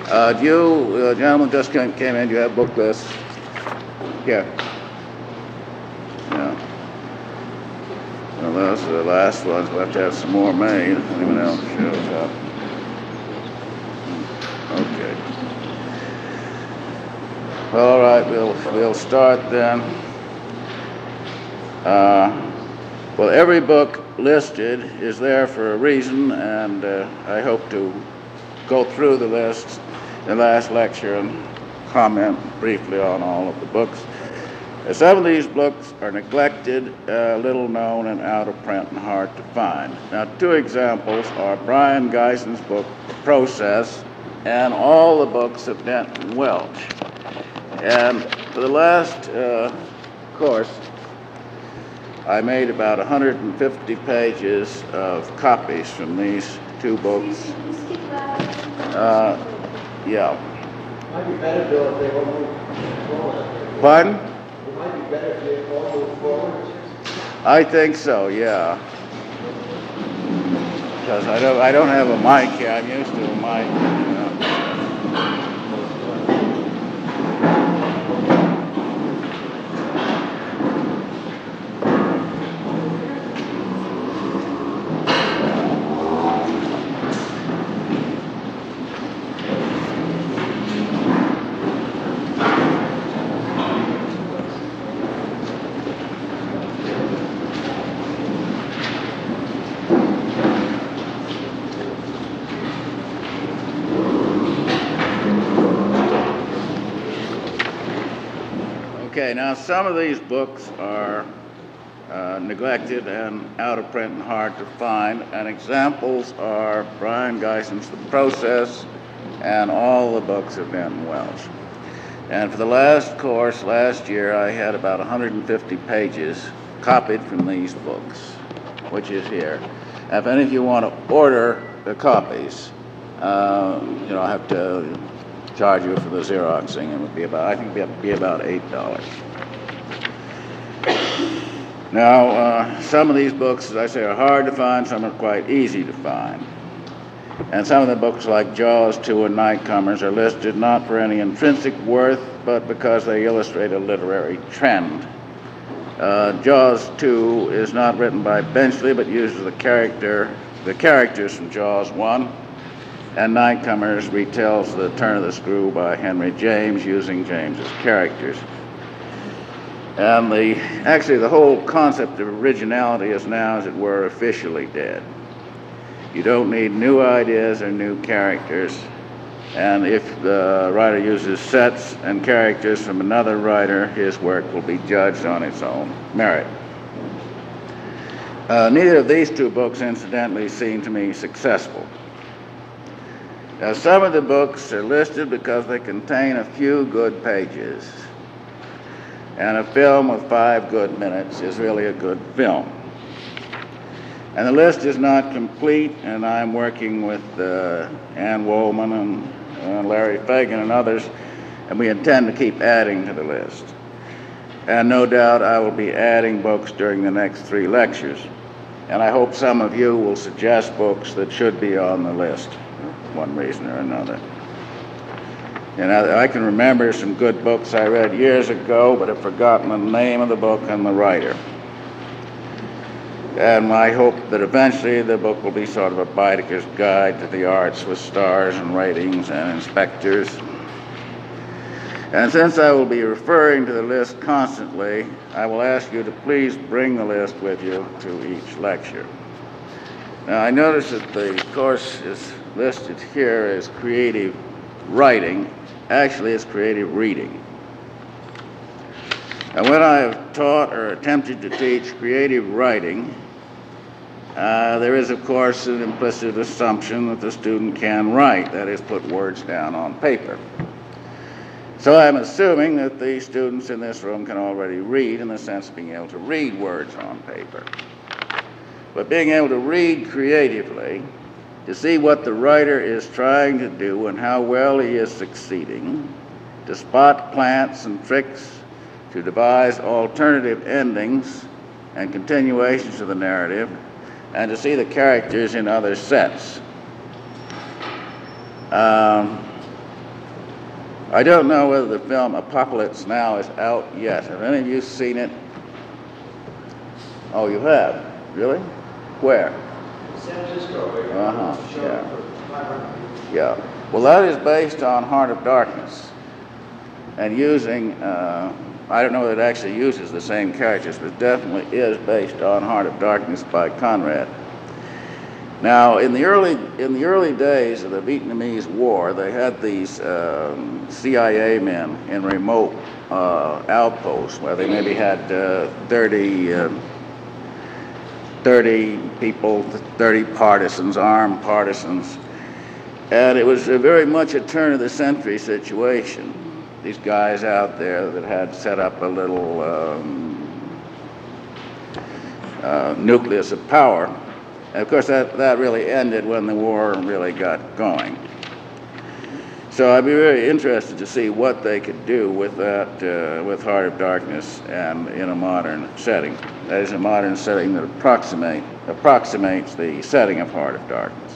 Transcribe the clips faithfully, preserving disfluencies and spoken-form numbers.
Uh, do you, uh, gentlemen, just came, came in, do you have book lists? Yeah. Yeah. Well, those are the last ones. We'll have to have some more made if anyone else shows up. Okay. Well, all right, we'll, we'll start then. Uh, well, every book listed is there for a reason, and uh, I hope to go through the list in the last lecture and comment briefly on all of the books. Some of these books are neglected, uh, little known, and out of print and hard to find. Now, two examples are Brian Geison's book, The Process, and all the books of Denton Welch. And for the last uh, course, I made about one hundred fifty pages of copies from these two books. Uh, yeah. It might be better, Bill, if they all move forward. Pardon? It might be better if they all move forward. I think so, yeah. Because I don't, I don't have a mic here. I'm used to a mic. You know. Okay, now some of these books are uh, neglected and out of print and hard to find, and examples are Brian Geison's The Process and all the books of Denton Welch. And for the last course last year, I had about one hundred fifty pages copied from these books, which is here. And if any of you want to order the copies, uh, you know, I have to charge you for the Xeroxing. It would be about, I think it would be about eight dollars. Now, uh, some of these books, as I say, are hard to find, some are quite easy to find. And some of the books like Jaws two and Nightcomers are listed not for any intrinsic worth, but because they illustrate a literary trend. Uh, Jaws two is not written by Benchley, but uses the character, the characters from Jaws one. And Nightcomers retells the turn of the screw by Henry James using James's characters. And the actually the whole concept of originality is now, as it were, officially dead. You don't need new ideas or new characters. And if the writer uses sets and characters from another writer, his work will be judged on its own merit. Uh, neither of these two books, incidentally, seem to me successful. Now, some of the books are listed because they contain a few good pages. And a film with five good minutes is really a good film. And the list is not complete, and I'm working with uh, Ann Woolman and uh, Larry Fagan and others, and we intend to keep adding to the list. And no doubt I will be adding books during the next three lectures. And I hope some of you will suggest books that should be on the list, for one reason or another. And I, I can remember some good books I read years ago, but have forgotten the name of the book and the writer. And I hope that eventually the book will be sort of a Baedeker's Guide to the Arts with stars and ratings and inspectors. And since I will be referring to the list constantly, I will ask you to please bring the list with you to each lecture. Now, I notice that the course is listed here as creative writing. Actually, it's creative reading. And when I have taught or attempted to teach creative writing, uh, there is, of course, an implicit assumption that the student can write, that is, put words down on paper. So I'm assuming that the students in this room can already read, in the sense of being able to read words on paper. But being able to read creatively, to see what the writer is trying to do and how well he is succeeding, to spot plants and tricks, to devise alternative endings and continuations of the narrative, and to see the characters in other sets. Um, I don't know whether the film Apocalypse Now is out yet. Have any of you seen it? Oh, you have? Really? Where? San Francisco. Uh-huh, Show yeah. for five hundred. Yeah. Well, that is based on Heart of Darkness. And using, uh, I don't know that it actually uses the same characters, but it definitely is based on Heart of Darkness by Conrad. Now, in the early in the early days of the Vietnamese War, they had these um, C I A men in remote uh, outposts where they maybe had uh, thirty, uh, thirty people, thirty partisans, armed partisans, and it was uh, very much a turn-of-the-century situation. These guys out there that had set up a little um, uh, nucleus of power. And of course, that, that really ended when the war really got going. So I'd be very interested to see what they could do with that, uh, with Heart of Darkness, and in a modern setting. That is, a modern setting that approximate, approximates the setting of Heart of Darkness.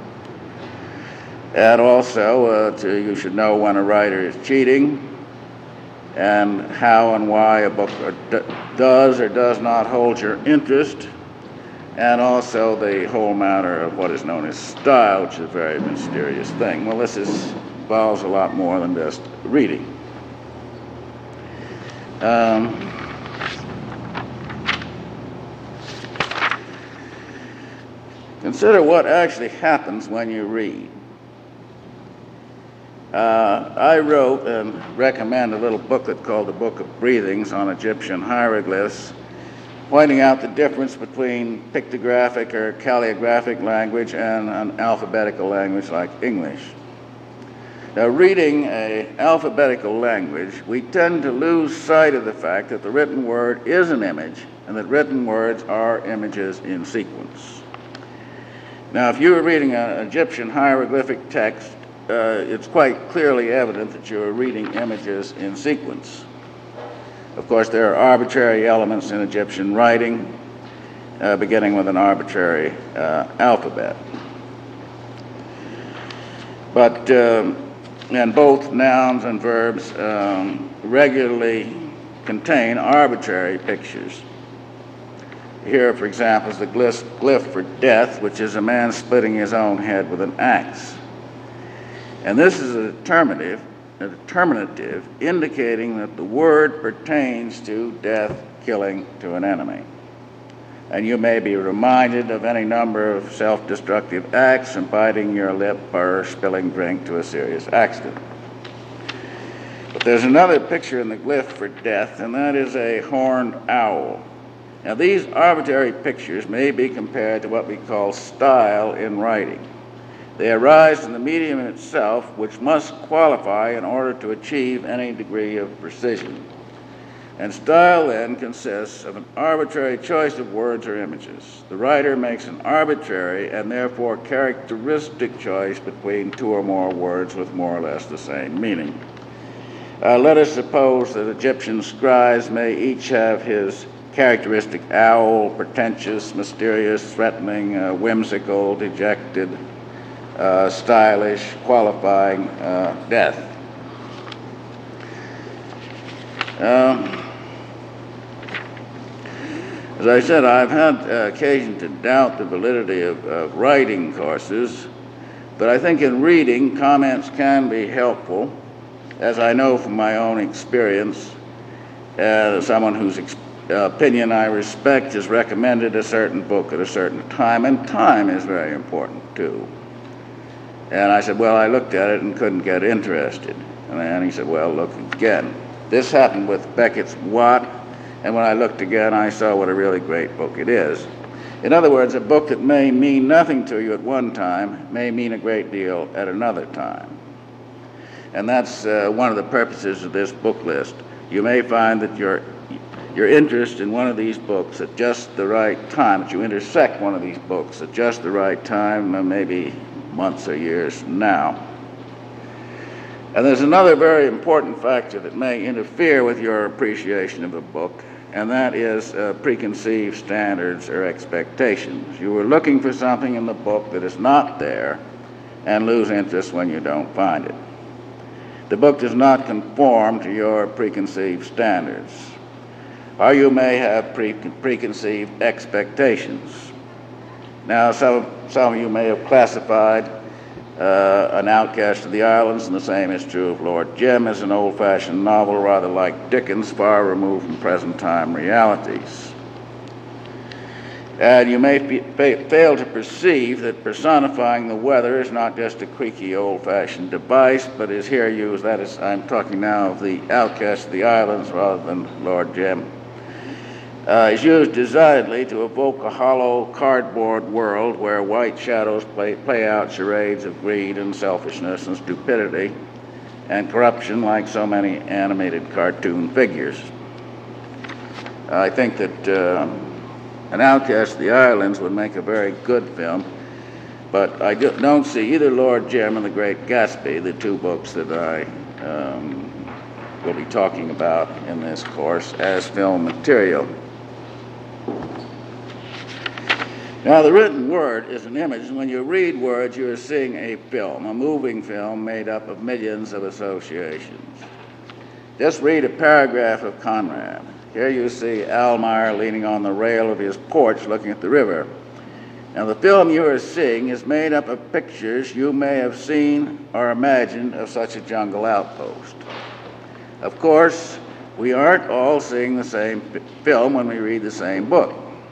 And also, uh, to, you should know when a writer is cheating, and how and why a book or d- does or does not hold your interest, and also the whole matter of what is known as style, which is a very mysterious thing. Well, this is, involves a lot more than just reading. Um, consider what actually happens when you read. Uh, I wrote and recommend a little booklet called The Book of Breathings on Egyptian Hieroglyphs, pointing out the difference between pictographic or calligraphic language and an alphabetical language like English. Now, reading an alphabetical language, we tend to lose sight of the fact that the written word is an image, and that written words are images in sequence. Now, if you were reading an Egyptian hieroglyphic text, uh, it's quite clearly evident that you are reading images in sequence. Of course, there are arbitrary elements in Egyptian writing, uh, beginning with an arbitrary uh, alphabet. But, um, and both nouns and verbs um, regularly contain arbitrary pictures. Here, for example, is the glyph, glyph for death, which is a man splitting his own head with an axe. And this is a determinative, a determinative indicating that the word pertains to death, killing to an enemy. And you may be reminded of any number of self-destructive acts, from biting your lip or spilling drink to a serious accident. But there's another picture in the glyph for death, and that is a horned owl. Now, these arbitrary pictures may be compared to what we call style in writing. They arise from the medium itself, which must qualify in order to achieve any degree of precision. And style then consists of an arbitrary choice of words or images. The writer makes an arbitrary and therefore characteristic choice between two or more words with more or less the same meaning. Uh, let us suppose that Egyptian scribes may each have his characteristic owl, pretentious, mysterious, threatening, uh, whimsical, dejected, uh, stylish, qualifying uh, death. Um, As I said, I've had uh, occasion to doubt the validity of, of writing courses, but I think in reading, comments can be helpful, as I know from my own experience. Uh, someone whose ex- uh, opinion I respect has recommended a certain book at a certain time, and time is very important too. And I said, well, I looked at it and couldn't get interested. And then he said, well, look again. This happened with Beckett's Watt. And when I looked again, I saw what a really great book it is. In other words, a book that may mean nothing to you at one time may mean a great deal at another time. And that's uh, one of the purposes of this book list. You may find that your, your interest in one of these books at just the right time, that you intersect one of these books at just the right time, uh, maybe months or years from now. And there's another very important factor that may interfere with your appreciation of a book, and that is uh, preconceived standards or expectations. You are looking for something in the book that is not there and lose interest when you don't find it. the book does not conform to your preconceived standards, or you may have pre- preconceived expectations. Now, some, some of you may have classified uh, An Outcast of the Islands, and the same is true of Lord Jim, as an old-fashioned novel, rather like Dickens, far removed from present-time realities. And you may be, fa- fail to perceive that personifying the weather is not just a creaky, old-fashioned device, but is here used, that is, I'm talking now of The Outcast of the Islands rather than Lord Jim, uh, is used designedly to evoke a hollow, cardboard world where white shadows play, play out charades of greed and selfishness and stupidity and corruption like so many animated cartoon figures. I think that uh, An Outcast of the Islands would make a very good film, but I do, don't see either Lord Jim and The Great Gatsby, the two books that I um, will be talking about in this course, as film material. Now, the written word is an image, and when you read words, you are seeing a film, a moving film made up of millions of associations. Just read a paragraph of Conrad. Here you see Almayer leaning on the rail of his porch looking at the river. Now, the film you are seeing is made up of pictures you may have seen or imagined of such a jungle outpost. Of course, we aren't all seeing the same film when we read the same book.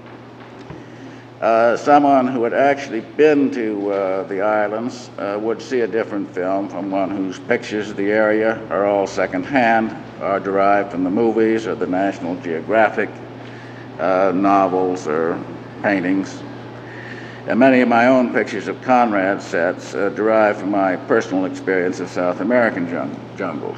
Uh, someone who had actually been to uh, the islands uh, would see a different film from one whose pictures of the area are all secondhand, are derived from the movies or the National Geographic uh, novels or paintings. And many of my own pictures of Conrad sets uh, derive from my personal experience of South American jung- jungles.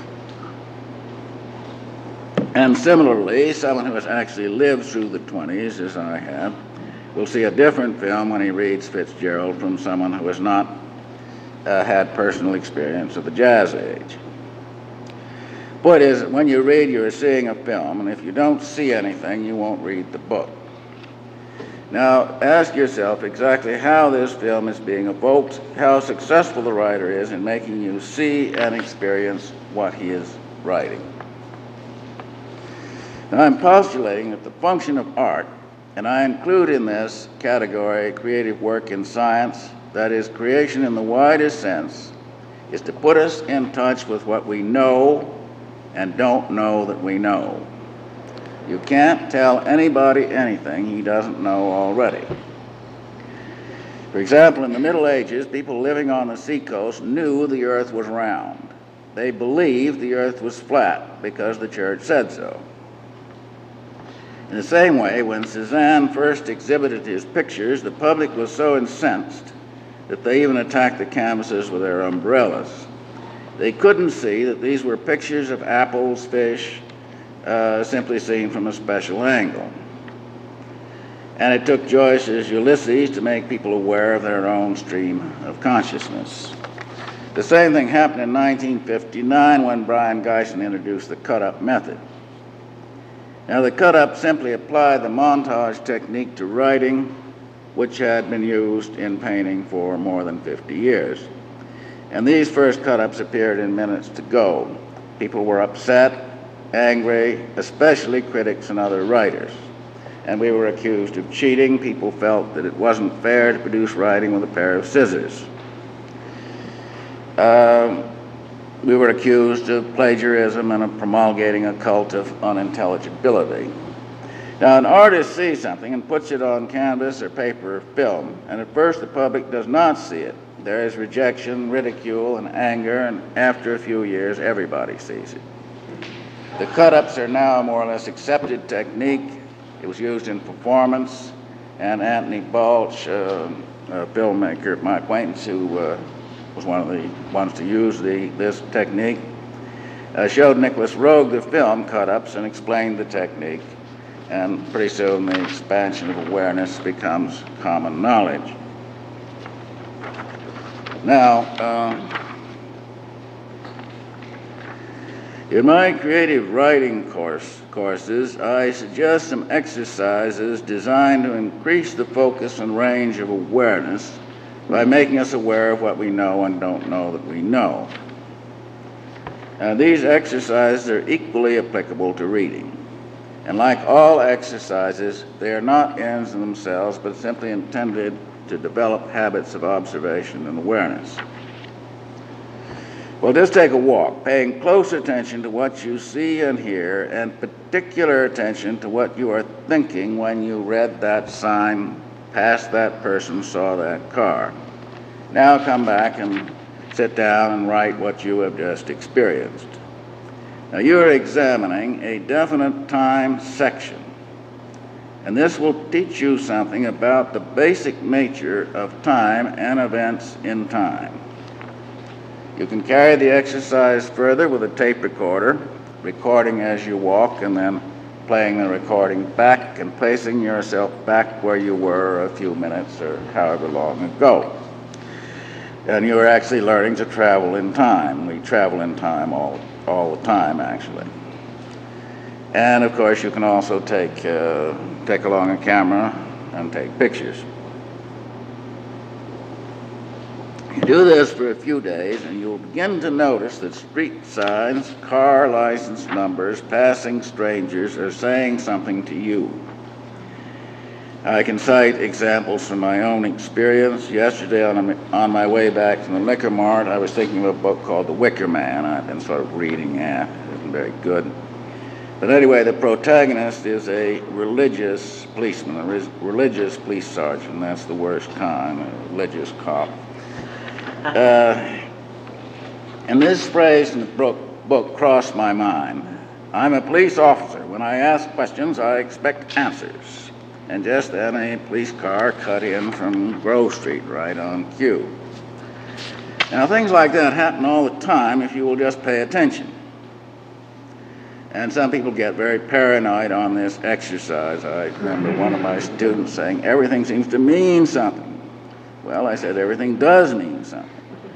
And similarly, someone who has actually lived through the twenties, as I have, will see a different film when he reads Fitzgerald from someone who has not uh, had personal experience of the Jazz Age. Point is, when you read, you're seeing a film, and if you don't see anything, you won't read the book. Now, ask yourself exactly how this film is being evoked, how successful the writer is in making you see and experience what he is writing. Now, I'm postulating that the function of art, and I include in this category creative work in science, that is, creation in the widest sense, is to put us in touch with what we know and don't know that we know. You can't tell anybody anything he doesn't know already. For example, in the Middle Ages, people living on the seacoast knew the earth was round. They believed the earth was flat because the church said so. In the same way, when Cézanne first exhibited his pictures, the public was so incensed that they even attacked the canvases with their umbrellas. They couldn't see that these were pictures of apples, fish, uh, simply seen from a special angle. And it took Joyce's Ulysses to make people aware of their own stream of consciousness. The same thing happened in nineteen fifty-nine when Brion Gysin introduced the cut-up method. Now, the cut-up simply applied the montage technique to writing, which had been used in painting for more than fifty years. And these first cut-ups appeared in Minutes to Go. People were upset, angry, especially critics and other writers. And we were accused of cheating. People felt that it wasn't fair to produce writing with a pair of scissors. Um, We were accused of plagiarism and of promulgating a cult of unintelligibility. Now, an artist sees something and puts it on canvas or paper or film, and at first the public does not see it. There is rejection, ridicule, and anger, and after a few years, everybody sees it. The cut-ups are now a more or less accepted technique. It was used in performance, and Anthony Balch, uh, a filmmaker, my acquaintance, who uh, was one of the ones to use the, this technique, uh, showed Nicholas Roeg the film cut-ups and explained the technique. And pretty soon the expansion of awareness becomes common knowledge. Now, uh, in my creative writing course, courses, I suggest some exercises designed to increase the focus and range of awareness by making us aware of what we know and don't know that we know. Uh, these exercises are equally applicable to reading. And like all exercises, they are not ends in themselves, but simply intended to develop habits of observation and awareness. Well, just take a walk, paying close attention to what you see and hear, and particular attention to what you are thinking when you read that sign, passed that person, saw that car. Now come back and sit down and write what you have just experienced. Now you are examining a definite time section, and this will teach you something about the basic nature of time and events in time. You can carry the exercise further with a tape recorder, recording as you walk and then playing the recording back and placing yourself back where you were a few minutes or however long ago. And you are actually learning to travel in time. We travel in time all, all the time, actually. And of course, you can also take, uh, take along a camera and take pictures. You do this for a few days, and you'll begin to notice that street signs, car license numbers, passing strangers are saying something to you. I can cite examples from my own experience. Yesterday, on, a, on my way back from the liquor mart, I was thinking of a book called The Wicker Man. I've been sort of reading that. It isn't very good. But anyway, the protagonist is a religious policeman, a re- religious police sergeant. That's the worst kind, a religious cop. Uh, and this phrase in the book, book crossed my mind. I'm a police officer. When I ask questions, I expect answers. And just then a police car cut in from Grove Street right on cue. Now things like that happen all the time if you will just pay attention. And some people get very paranoid on this exercise. I remember one of my students saying, everything seems to mean something. Well, I said, everything does mean something.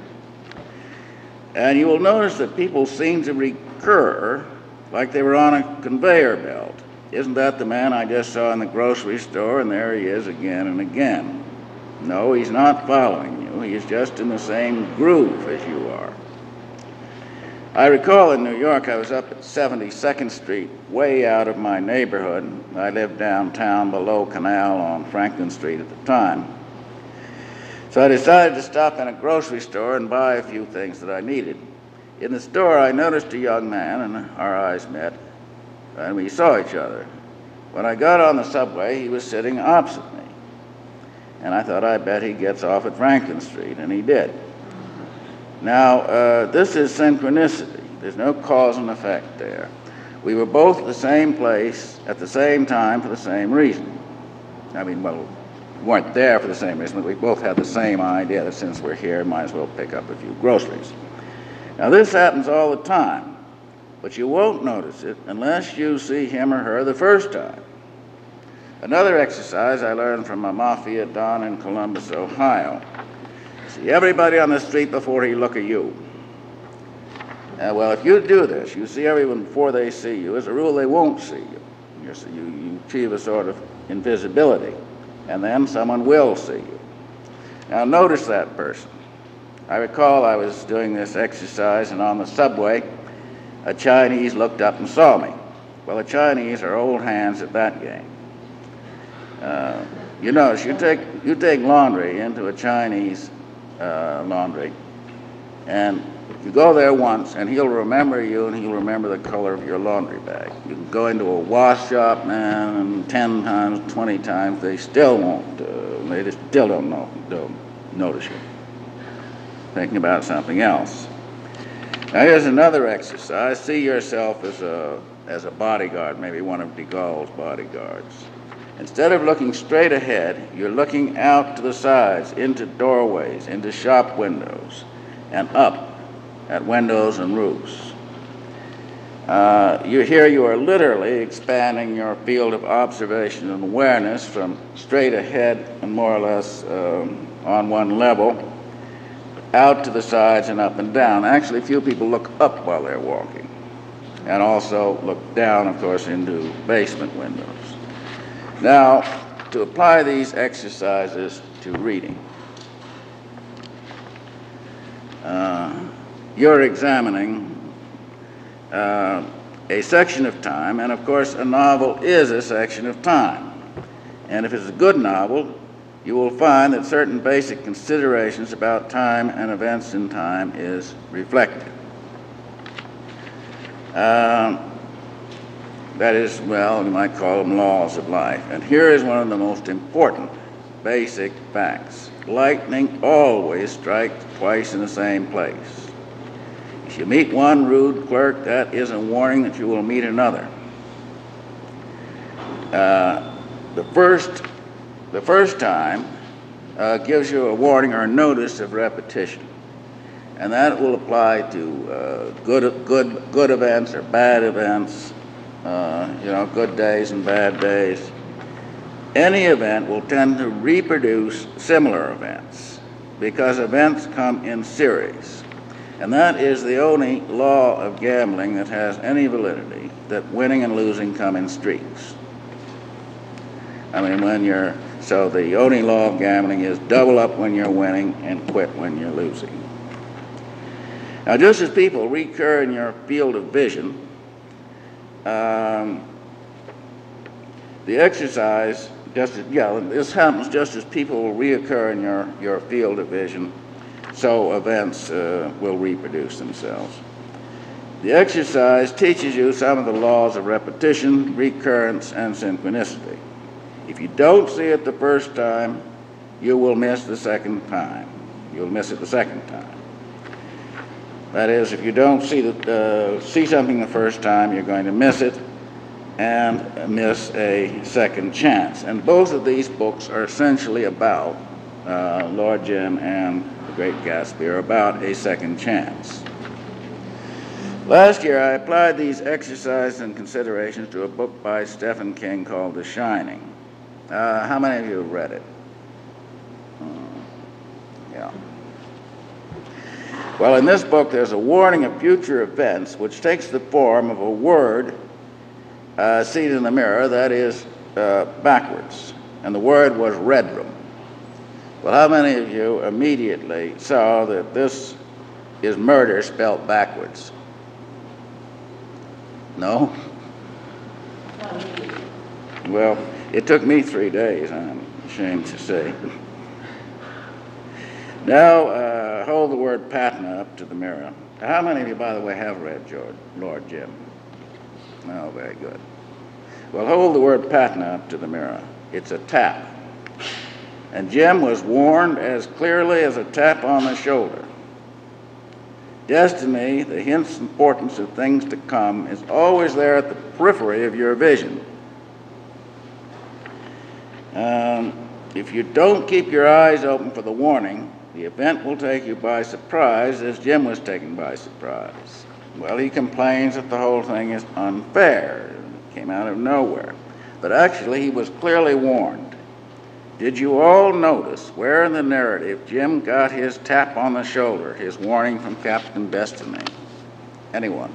And you will notice that people seem to recur like they were on a conveyor belt. Isn't that the man I just saw in the grocery store? And there he is again and again. No, he's not following you. He's just in the same groove as you are. I recall in New York, I was up at seventy-second Street, way out of my neighborhood. I lived downtown below Canal on Franklin Street at the time. So I decided to stop in a grocery store and buy a few things that I needed. In the store, I noticed a young man, and our eyes met, and we saw each other. When I got on the subway, he was sitting opposite me. And I thought, I bet he gets off at Franklin Street, and he did. Now, uh, this is synchronicity. There's no cause and effect there. We were both at the same place at the same time for the same reason. I mean, well, we weren't there for the same reason, but we both had the same idea that since we're here, might as well pick up a few groceries. Now, this happens all the time, but you won't notice it unless you see him or her the first time. Another exercise I learned from a mafia don in Columbus, Ohio. See everybody on the street before he look at you. Uh, well, if you do this, you see everyone before they see you. As a rule, they won't see you. You're, you, you achieve a sort of invisibility, and then someone will see you. Now, notice that person. I recall I was doing this exercise, and on the subway, a Chinese looked up and saw me. Well, the Chinese are old hands at that game. Uh, you notice, you take, you take laundry into a Chinese uh, laundry, and you go there once, and he'll remember you, and he'll remember the color of your laundry bag. You can go into a wash shop, man, and ten times, twenty times, they still won't, uh, they just still don't know, don't notice you. Thinking about something else. Now here's another exercise. See yourself as a, as a bodyguard, maybe one of de Gaulle's bodyguards. Instead of looking straight ahead, you're looking out to the sides, into doorways, into shop windows, and up at windows and roofs. Uh, you here you are literally expanding your field of observation and awareness from straight ahead and more or less um, on one level, out to the sides and up and down. Actually, few people look up while they're walking, and also look down, of course, into basement windows. Now, to apply these exercises to reading, uh, you're examining uh, a section of time, and of course a novel is a section of time. And if it's a good novel, you will find that certain basic considerations about time and events in time is reflected. Um, that is, well, you might call them laws of life. And here is one of the most important basic facts. Lightning always strikes twice in the same place. If you meet one rude clerk, that is a warning that you will meet another. Uh, the first, the first time uh, gives you a warning or a notice of repetition, and that will apply to uh, good, good, good events or bad events. Uh, you know, good days and bad days. Any event will tend to reproduce similar events because events come in series. And that is the only law of gambling that has any validity, that winning and losing come in streaks. I mean, when you're, so the only law of gambling is double up when you're winning and quit when you're losing. Now, just as people recur in your field of vision, um, the exercise, just as, yeah, this happens just as people will reoccur in your, your field of vision, so events uh, will reproduce themselves. The exercise teaches you some of the laws of repetition, recurrence, and synchronicity. If you don't see it the first time, you will miss the second time. You'll miss it the second time. That is, if you don't see, the, uh, see something the first time, you're going to miss it and miss a second chance. And both of these books are essentially about, uh, Lord Jim and The Great Gatsby are about a second chance. Last year, I applied these exercises and considerations to a book by Stephen King called The Shining. Uh, how many of you have read it? Hmm. Yeah. Well, in this book, there's a warning of future events which takes the form of a word uh, seen in the mirror, that is, uh, backwards. And the word was red room. Well, how many of you immediately saw that this is murder spelled backwards? No? Well, it took me three days, I'm ashamed to say. Now, uh, hold the word Patna up to the mirror. How many of you, by the way, have read George, Lord Jim? Oh, very good. Well, hold the word Patna up to the mirror. It's a tap. And Jim was warned as clearly as a tap on the shoulder. Destiny, the hint's importance of things to come, is always there at the periphery of your vision. Um, if you don't keep your eyes open for the warning, the event will take you by surprise, as Jim was taken by surprise. Well, he complains that the whole thing is unfair. It came out of nowhere. But actually, he was clearly warned. Did you all notice where in the narrative Jim got his tap on the shoulder, his warning from Captain Destiny? Anyone?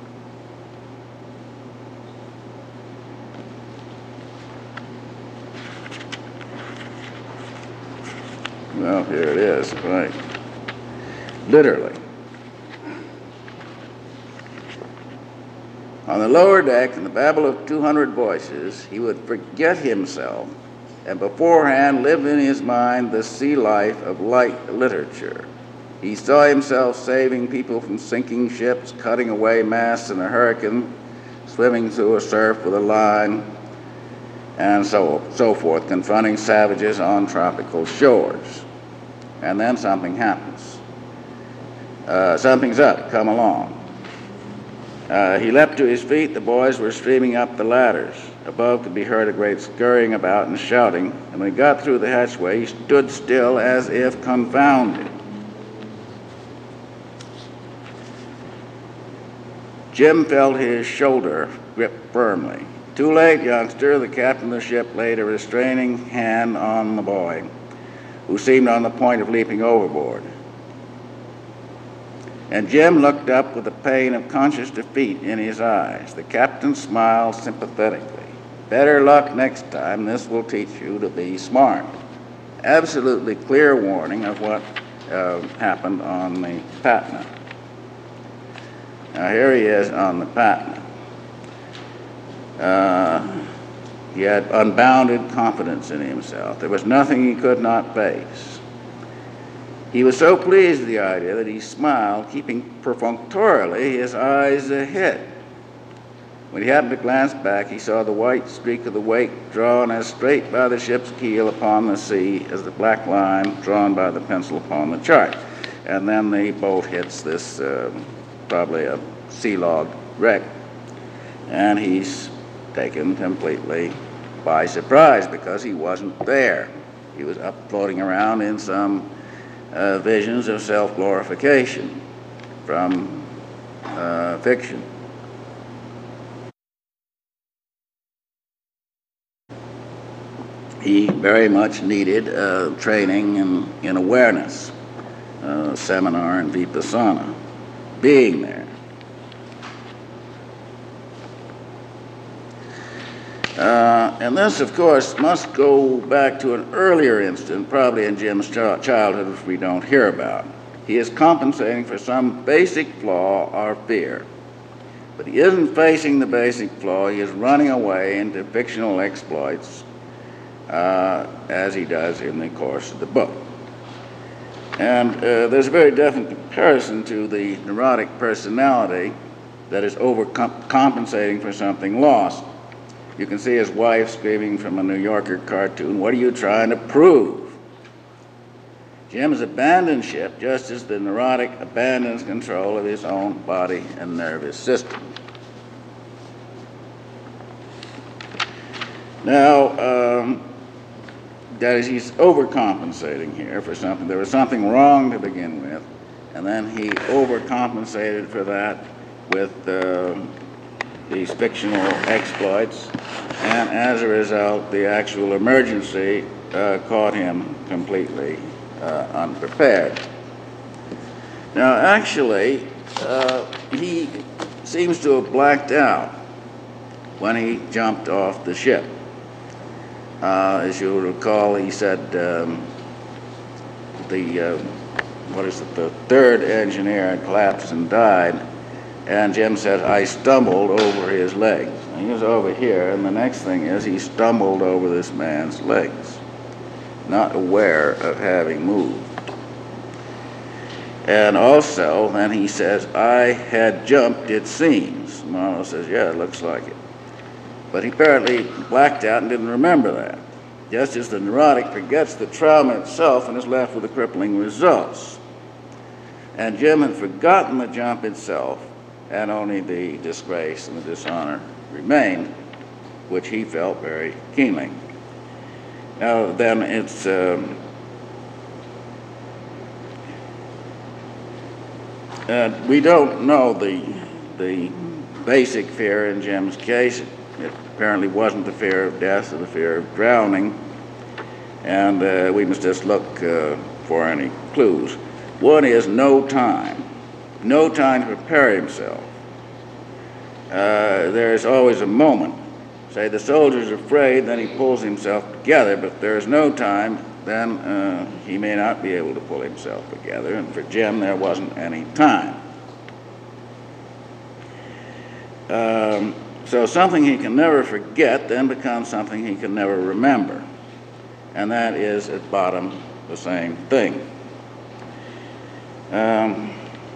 Well, here it is, right. Literally. On the lower deck, in the babble of two hundred voices, he would forget himself and beforehand live in his mind the sea life of light literature. He saw himself saving people from sinking ships, cutting away masts in a hurricane, swimming through a surf with a line, and so, so forth, confronting savages on tropical shores. And then something happens. Uh, something's up, come along. Uh, he leapt to his feet, the boys were streaming up the ladders. Above could be heard a great scurrying about and shouting, and when he got through the hatchway, he stood still as if confounded. Jim felt his shoulder grip firmly. Too late, youngster, the captain of the ship laid a restraining hand on the boy, who seemed on the point of leaping overboard. And Jim looked up with the pain of conscious defeat in his eyes. The captain smiled sympathetically. Better luck next time. This will teach you to be smart. Absolutely clear warning of what uh, happened on the Patna. Now here he is on the Patna. Uh, he had unbounded confidence in himself. There was nothing he could not face. He was so pleased with the idea that he smiled, keeping perfunctorily his eyes ahead. When he happened to glance back, he saw the white streak of the wake drawn as straight by the ship's keel upon the sea as the black line drawn by the pencil upon the chart. And then the boat hits this, uh, probably a sea log wreck, and he's taken completely by surprise because he wasn't there. He was up floating around in some uh, visions of self-glorification from uh, fiction. He very much needed uh, training in, in awareness, uh, seminar in Vipassana, being there. Uh, and this, of course, must go back to an earlier instant, probably in Jim's ch- childhood, which we don't hear about. He is compensating for some basic flaw or fear. But he isn't facing the basic flaw, he is running away into fictional exploits, Uh, as he does in the course of the book. And uh, there's a very definite comparison to the neurotic personality that is overcompensating for something lost. You can see his wife screaming from a New Yorker cartoon, "What are you trying to prove?" Jim has abandoned ship just as the neurotic abandons control of his own body and nervous system. Now, um, that is, he's overcompensating here for something. There was something wrong to begin with, and then he overcompensated for that with uh, these fictional exploits, and as a result, the actual emergency uh, caught him completely uh, unprepared. Now, actually, uh, he seems to have blacked out when he jumped off the ship. Uh, as you'll recall, he said um, the, uh, what is it, the third engineer had collapsed and died, and Jim said, "I stumbled over his legs." And he was over here, and the next thing is he stumbled over this man's legs, not aware of having moved. And also, then he says, "I had jumped, it seems." Marlowe says, "Yeah, it looks like it." But he apparently blacked out and didn't remember that, just as the neurotic forgets the trauma itself and is left with the crippling results. And Jim had forgotten the jump itself, and only the disgrace and the dishonor remained, which he felt very keenly. Now, then it's... Um, uh, we don't know the, the basic fear in Jim's case. It apparently wasn't the fear of death or the fear of drowning, and uh, we must just look uh, for any clues. One is no time, no time to prepare himself. Uh, there's always a moment. Say the soldier's afraid, then he pulls himself together, but if there's no time, then uh, he may not be able to pull himself together, and for Jim, there wasn't any time. Um, So something he can never forget then becomes something he can never remember. And that is, at bottom, the same thing. Um,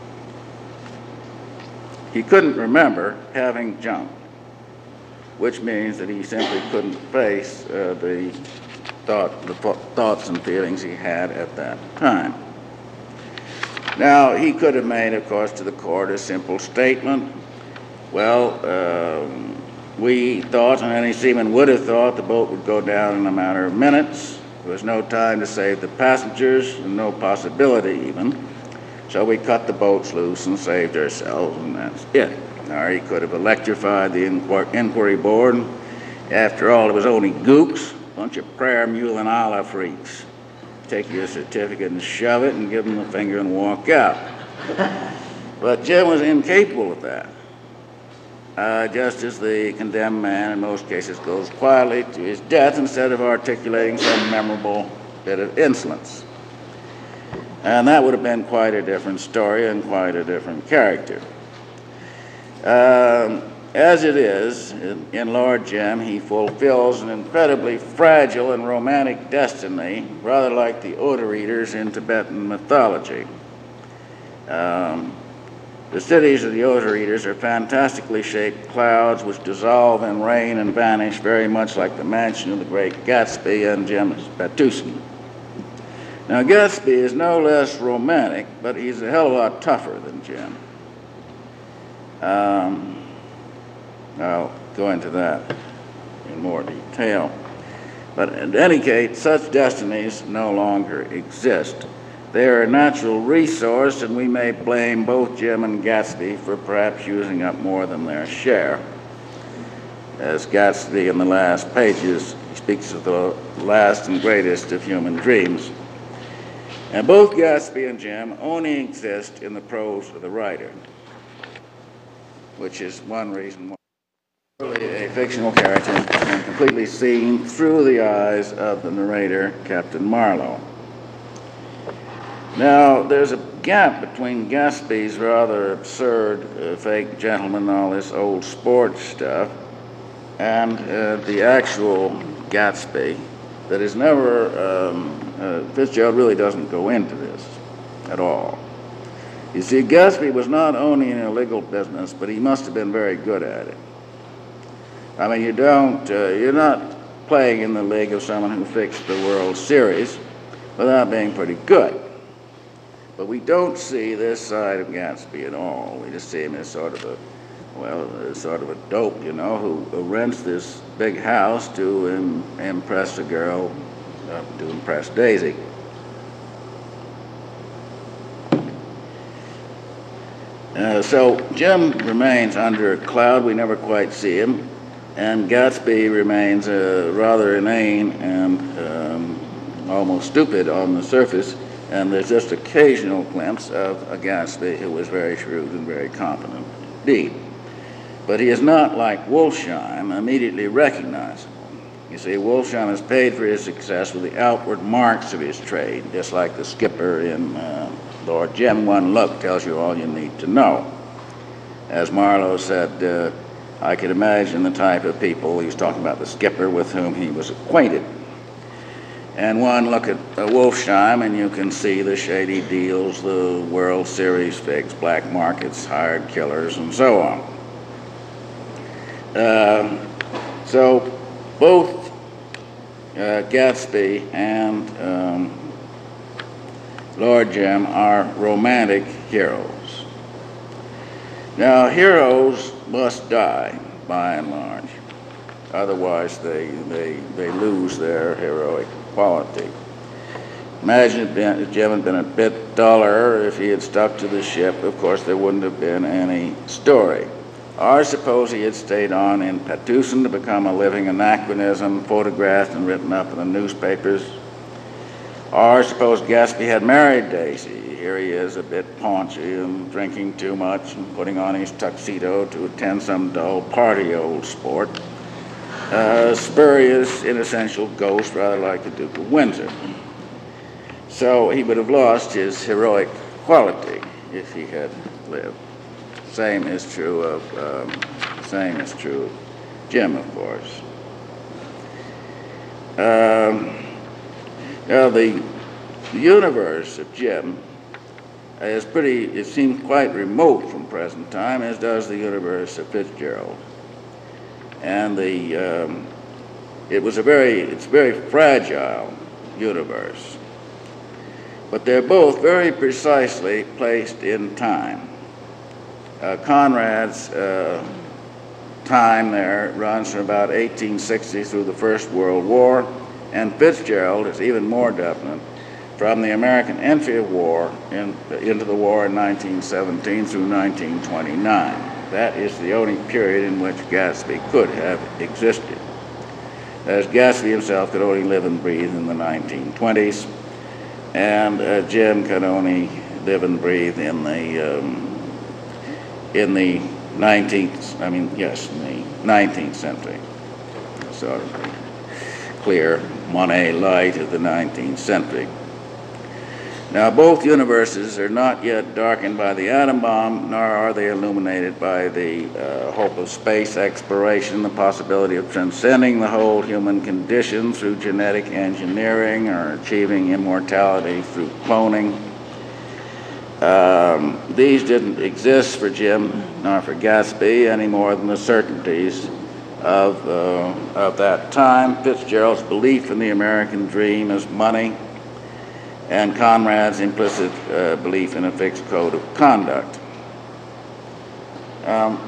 he couldn't remember having jumped, which means that he simply couldn't face uh, the, thought, the thoughts and feelings he had at that time. Now, he could have made, of course, to the court a simple statement. Well, um, we thought, and any seaman would have thought, the boat would go down in a matter of minutes. There was no time to save the passengers, and no possibility even. So we cut the boats loose and saved ourselves, and that's it. Or he could have electrified the inquir- inquiry board. After all, it was only gooks, a bunch of prayer mule and Allah freaks. Take your certificate and shove it and give them the finger and walk out. But Jim was incapable of that. Uh, just as the condemned man in most cases goes quietly to his death instead of articulating some memorable bit of insolence. And that would have been quite a different story and quite a different character. Um, as it is, in, in Lord Jim, he fulfills an incredibly fragile and romantic destiny, rather like the odor eaters in Tibetan mythology. Um, the cities of the odor eaters are fantastically shaped clouds which dissolve in rain and vanish, very much like the mansion of the great Gatsby and Jim's Patusan. Now, Gatsby is no less romantic, but he's a hell of a lot tougher than Jim. Um, I'll go into that in more detail. But in any case, such destinies no longer exist. They are a natural resource, and we may blame both Jim and Gatsby for perhaps using up more than their share. As Gatsby in the last pages speaks of the last and greatest of human dreams. And both Gatsby and Jim only exist in the prose of the writer, which is one reason why really a fictional character and completely seen through the eyes of the narrator, Captain Marlowe. Now, there's a gap between Gatsby's rather absurd uh, fake gentleman, all this old sports stuff, and uh, the actual Gatsby that is never, um, uh, Fitzgerald really doesn't go into this at all. You see, Gatsby was not owning an illegal business, but he must have been very good at it. I mean, you don't, uh, you're not playing in the league of someone who fixed the World Series without being pretty good. But we don't see this side of Gatsby at all. We just see him as sort of a, well, sort of a dope, you know, who, who rents this big house to im- impress a girl, uh, to impress Daisy. Uh, so Jim remains under a cloud. We never quite see him. And Gatsby remains uh, rather inane and um, almost stupid on the surface. And there's just occasional glimpse of a Gatsby who was very shrewd and very competent indeed. But he is not like Wolfsheim, immediately recognizable. You see, Wolfsheim is paid for his success with the outward marks of his trade, just like the skipper in uh, Lord Jim. One look tells you all you need to know. As Marlowe said, uh, I could imagine the type of people, he was talking about the skipper with whom he was acquainted. And one look at uh, Wolfsheim and you can see the shady deals, the World Series figs, black markets, hired killers, and so on. Uh, so both uh, Gatsby and um, Lord Jim are romantic heroes. Now, heroes must die, by and large. Otherwise, they, they, they lose their heroic quality. Imagine if Jim had been a bit duller, if he had stuck to the ship, of course there wouldn't have been any story. Or suppose he had stayed on in Patusan to become a living anachronism, photographed and written up in the newspapers. Or suppose Gatsby had married Daisy. Here he is, a bit paunchy and drinking too much and putting on his tuxedo to attend some dull party old sport. Uh, spurious, inessential ghost, rather like the Duke of Windsor. So he would have lost his heroic quality if he had lived. Same is true of um, same is true of Jim, of course. Um, now the, the universe of Jim is pretty. It seems quite remote from present time, as does the universe of Fitzgerald. And the um, it was a very it's a very fragile universe, but they're both very precisely placed in time. Uh, Conrad's uh, time there runs from about eighteen sixty through the First World War, and Fitzgerald is even more definite from the American entry of war in, into the war in nineteen seventeen through nineteen twenty-nine. That is the only period in which Gatsby could have existed, as Gatsby himself could only live and breathe in the nineteen twenties, and uh, Jim could only live and breathe in the um, in the nineteenth. I mean, yes, in the nineteenth century, sort of the clear Monet light of the nineteenth century. Now, both universes are not yet darkened by the atom bomb, nor are they illuminated by the uh, hope of space exploration, the possibility of transcending the whole human condition through genetic engineering or achieving immortality through cloning. Um, these didn't exist for Jim nor for Gatsby any more than the certainties of, uh, of that time. Fitzgerald's belief in the American dream as money, and Conrad's implicit uh, belief in a fixed code of conduct. Um,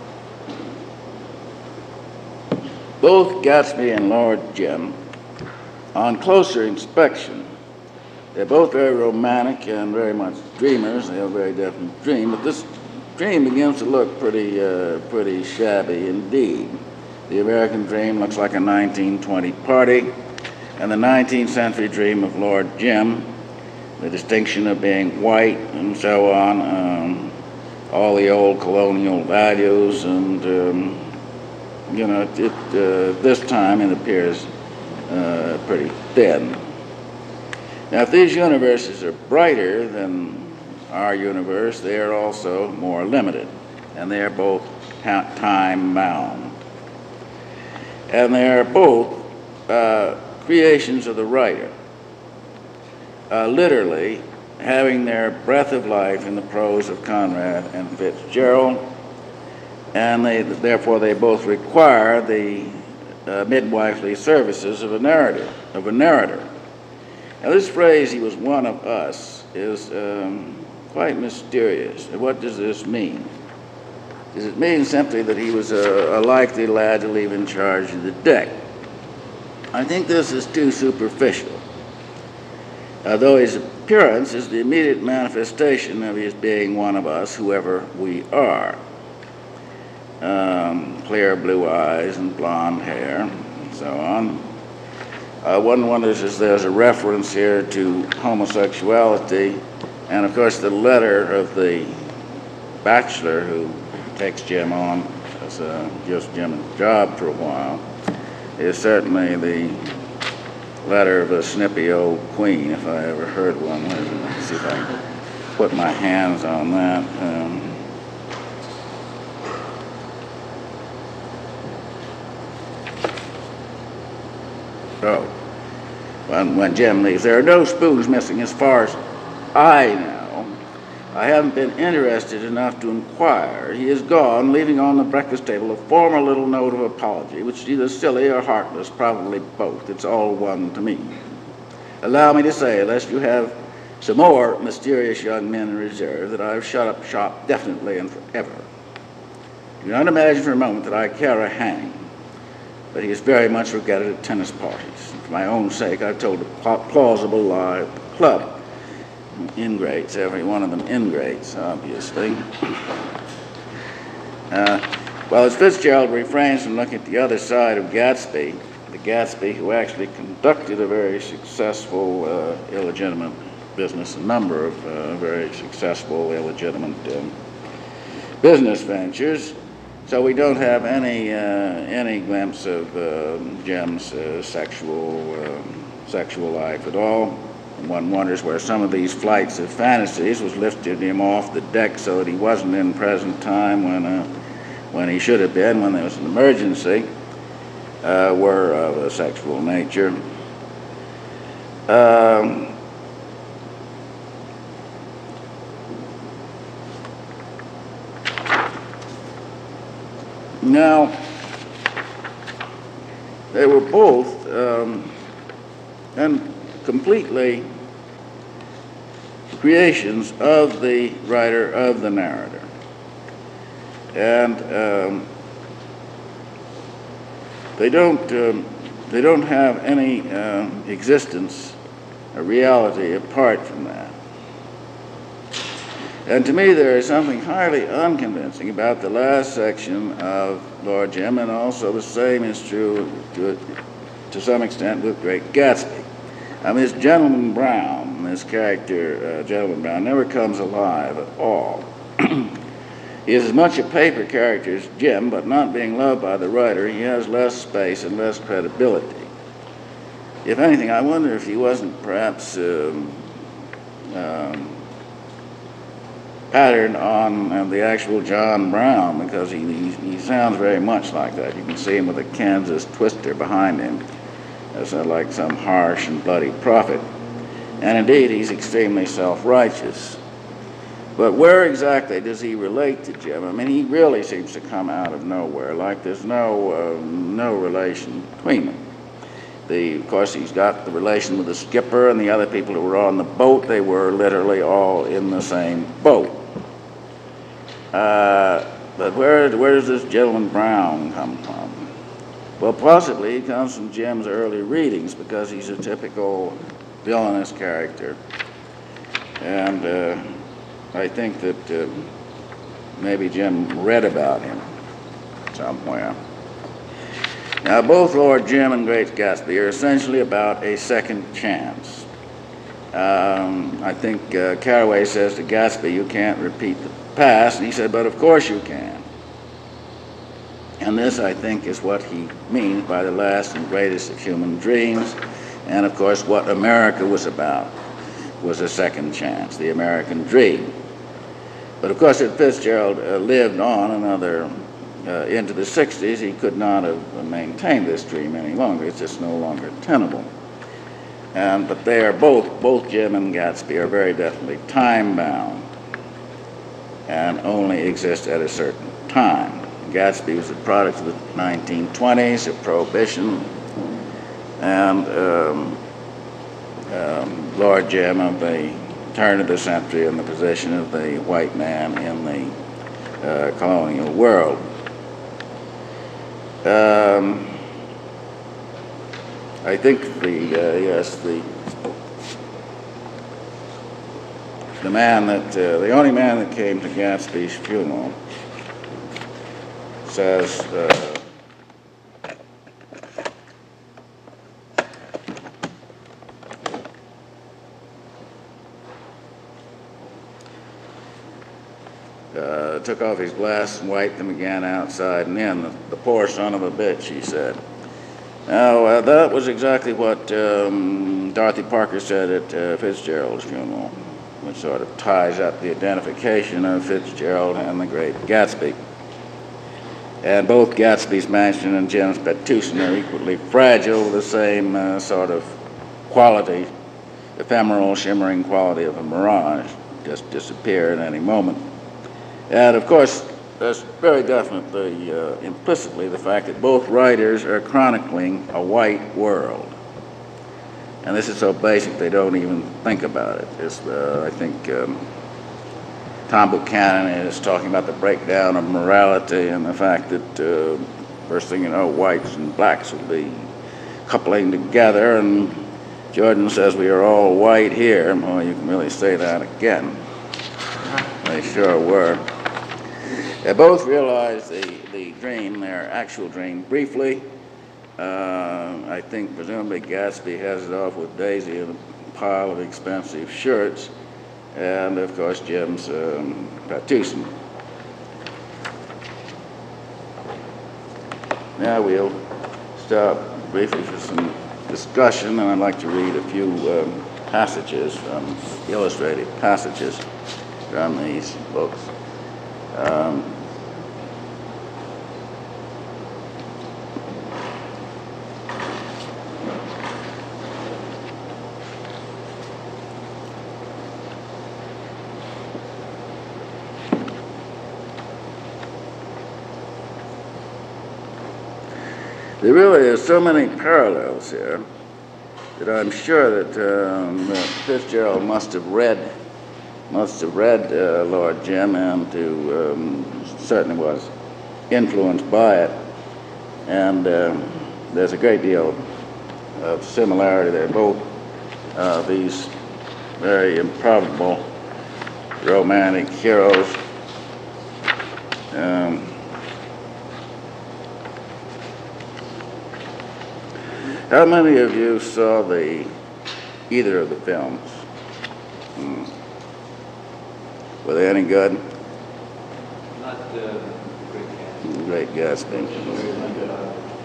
both Gatsby and Lord Jim, on closer inspection, they're both very romantic and very much dreamers. They have a very definite dream, but this dream begins to look pretty, uh, pretty shabby indeed. The American dream looks like a nineteen twenty party, and the nineteenth century dream of Lord Jim, the distinction of being white and so on, um, all the old colonial values, and um, you know, it, it, uh, this time it appears uh, pretty thin. Now, if these universes are brighter than our universe, they are also more limited, and they are both time-bound. And they are both uh, creations of the writer, uh, literally having their breath of life in the prose of Conrad and Fitzgerald, and they, therefore they both require the uh, midwifely services of a narrator, of a narrator. Now, this phrase, "he was one of us," is um, quite mysterious. What does this mean? Does it mean simply that he was a, a likely lad to leave in charge of the deck? I think this is too superficial, although his appearance is the immediate manifestation of his being one of us, whoever we are. Um, clear blue eyes and blonde hair, and so on. Uh, one wonders if there's a reference here to homosexuality, and of course the letter of the bachelor who takes Jim on as uh, gives Jim a job for a while is certainly the letter of a snippy old queen, if I ever heard one. Let's see if I can put my hands on that. Um, So, when, when Jim leaves, there are no spoons missing as far as I know. I haven't been interested enough to inquire. He is gone, leaving on the breakfast table a formal little note of apology, which is either silly or heartless, probably both. It's all one to me. Allow me to say, lest you have some more mysterious young men in reserve, that I have shut up shop definitely and forever. Do not imagine for a moment that I care a hang, but he is very much regretted at tennis parties. For my own sake, I've told a plausible lie at the club. Ingrates, every one of them ingrates, obviously. Uh, well, as Fitzgerald refrains from looking at the other side of Gatsby, the Gatsby who actually conducted a very successful uh, illegitimate business, a number of uh, very successful illegitimate um, business ventures, so we don't have any uh, any glimpse of uh, Jim's uh, sexual uh, sexual life at all. And one wonders where some of these flights of fantasies was lifted him off the deck so that he wasn't in present time when uh, when he should have been when there was an emergency, uh, were of a sexual nature. Um, Now, they were both um, and completely creations of the writer, of the narrator. And um, they don't um, they don't have any uh, existence or reality apart from that. And to me, there is something highly unconvincing about the last section of Lord Jim, and also the same is true to, to some extent with Great Gatsby. I mean, this Gentleman Brown, this character, uh, Gentleman Brown, never comes alive at all. He is as much a paper character as Jim, but not being loved by the writer, he has less space and less credibility. If anything, I wonder if he wasn't perhaps um, um, pattern on uh, the actual John Brown, because he, he, he sounds very much like that. You can see him with a Kansas twister behind him, as uh, like some harsh and bloody prophet. And indeed, he's extremely self-righteous. But where exactly does he relate to Jim? I mean, he really seems to come out of nowhere, like there's no, uh, no relation between them. The, of course, he's got the relation with the skipper and the other people who were on the boat. They were literally all in the same boat. Uh, but where, where does this gentleman Brown come from? Well, possibly he comes from Jim's early readings, because he's a typical villainous character. And uh, I think that uh, maybe Jim read about him somewhere. Now, both Lord Jim and Great Gatsby are essentially about a second chance. Um, I think uh, Carraway says to Gatsby, you can't repeat the past, and he said, but of course you can. And this, I think, is what he means by the last and greatest of human dreams, and of course what America was about was a second chance, the American dream. But of course, if Fitzgerald uh, lived on another uh, into the sixties, he could not have maintained this dream any longer. It's just no longer tenable. And but they are both, both Jim and Gatsby are very definitely time-bound and only exist at a certain time. Gatsby was a product of the nineteen twenties, of Prohibition, and um, um, Lord Jim of the turn of the century and the position of the white man in the uh, colonial world. Um, I think the, uh, yes, the the man that, uh, the only man that came to Gatsby's funeral says, uh, uh, took off his glasses and wiped them again outside and in. The, the poor son of a bitch, he said. Now, uh, that was exactly what um, Dorothy Parker said at uh, Fitzgerald's funeral, which sort of ties up the identification of Fitzgerald and the Great Gatsby. And both Gatsby's mansion and Jim's Petusian are equally fragile, with the same uh, sort of quality, ephemeral, shimmering quality of a mirage, just disappear at any moment. And of course, there's very definitely, uh, implicitly, the fact that both writers are chronicling a white world. And this is so basic they don't even think about it. It's, uh, I think um, Tom Buchanan is talking about the breakdown of morality and the fact that uh, first thing you know, whites and blacks will be coupling together, and Jordan says we are all white here. Well, you can really say that again. They sure were. They both realized the, the dream, their actual dream, briefly. Uh, I think presumably Gatsby has it off with Daisy in a pile of expensive shirts, and of course Jim's um, Petusian. Now we'll stop briefly for some discussion, and I'd like to read a few um, passages, um, illustrated passages from these books. Um, There really are so many parallels here that I'm sure that, um, that Fitzgerald must have read, must have read uh, Lord Jim, and to um, certainly was influenced by it. And um, there's a great deal of similarity there. Both uh, these very improbable romantic heroes. Um, How many of you saw the either of the films? Hmm. Were they any good? Not the Great Gatsby.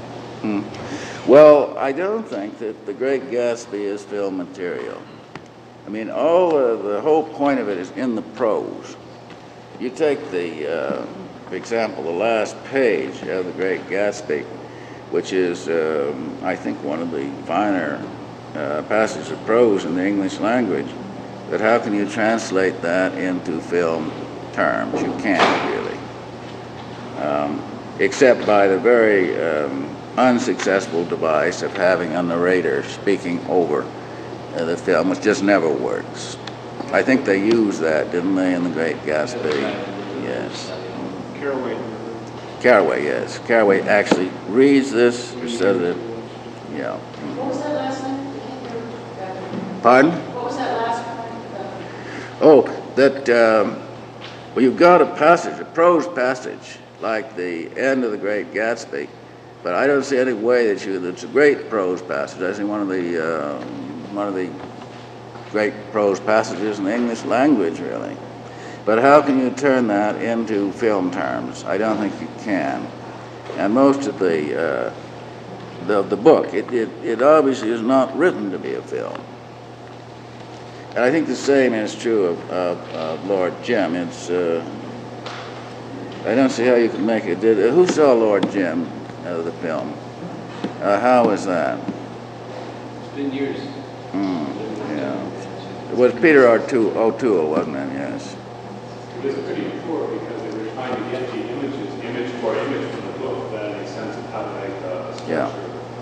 Hmm. Well, I don't think that The Great Gatsby is film material. I mean, all uh, the whole point of it is in the prose. You take the, uh, for example, the last page of The Great Gatsby, which is, um, I think, one of the finer uh, passages of prose in the English language. But how can you translate that into film terms? You can't really, um, except by the very um, unsuccessful device of having a narrator speaking over uh, the film, which just never works. I think they used that, didn't they, in The Great Gatsby? Yes. Caraway. Caraway, yes. Caraway actually reads this instead of, yeah. What was that last one? Pardon? What was that last one? Oh, that, um, well, you've got a passage, a prose passage, like the end of The Great Gatsby, but I don't see any way that you, it's a great prose passage. I see one of the, uh, one of the great prose passages in the English language, really. But how can you turn that into film terms? I don't think you can. And most of the, uh, the, the book, it, it, it obviously is not written to be a film. And I think the same is true of, of, of Lord Jim. It's, uh, I don't see how you could make it. Did, uh, who saw Lord Jim, uh, the film? Uh, how was that? It's been years. Mm, yeah. It was Peter O'Toole, wasn't it? Yes. It was pretty poor because they were trying to get the images, image for image from the book, that makes sense of how to make a structure. Yeah.